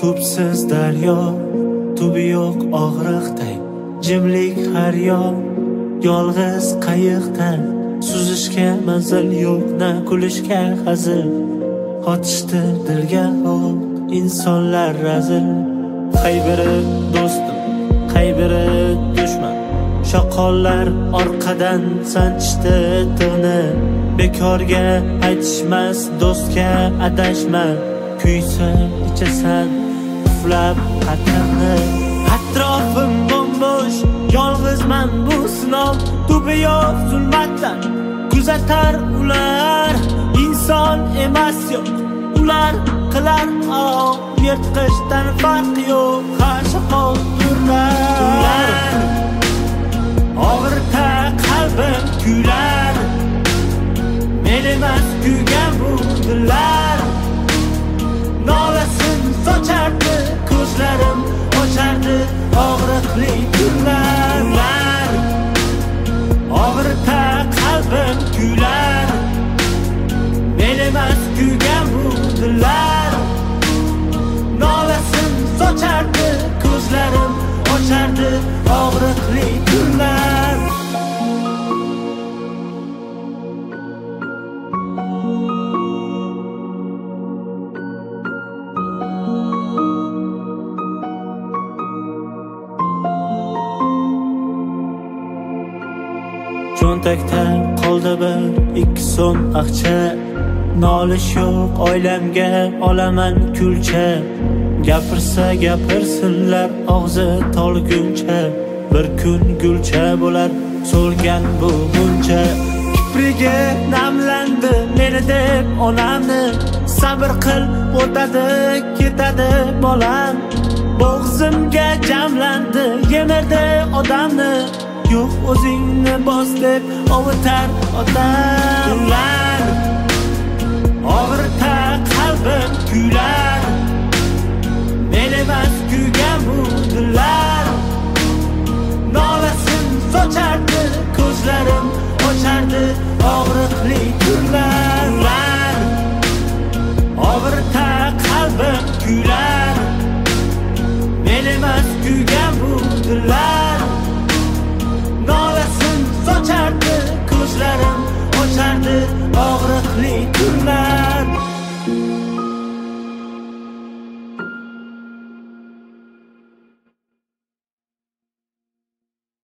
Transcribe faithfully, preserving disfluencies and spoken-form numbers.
tubsiz daryo, tubi yo'q og'riqday jimlik har yoq. Yolg'iz qayiqda suzishga manzil yo'q, na kulishga hazil. Qotishdi dilga o'q, insonlar razil. Qay biri do'stim, qay biri dushman. Shoqollar orqadan sanchishdi tig'ni. Bekorga aytishmas, do'stga adashma. Kuysa ichasan, uflab qatarni. Atrofim bombo'sh, yolg'izman bu sinov. Tubi yo'q zulmatdan kuzatar ular. Inson emas yo'q, ular qilar ov. Yirtqichdan farqi yo'q, qarshi qoldirlar. Og'irta qalbim kuylar, men emas kuygan bu dillar. Nolasin sochardi ko'zlarim, ochardi og'riqli kunlar. Og'irta qalbim kuylar, men emas kuygan bu dillar. Nolasin sochardi ko'zlarim, ochardi og'riqli kunlar. Cho'ntakda qoldi bir ikki so'm aqcha. Nolish yo'q oilamga, olaman kulcha. Gapirsa gapirsinlar og'zi tolguncha. Bir kun gulcha bo'lar so'lgan bu muncha. Kiprigi namlandi meni deb onamni. Sabr qil o'tadi ketadi bolam. Bo'g'zimga jamlandi yemirdi odamni. Yo'q o'zingni bos deb ovutar odamlar. Og'irta qalbim kuylar, men emas kuygan bu dillar. Nolasin sochardi ko'zlarim, ochardi og'riqli kunlar. Og'irta qalbim kuylar, men emas kuygan bu dillar. Nolasin sochardi ko'zlarim, ochardi og'riqli kunlar.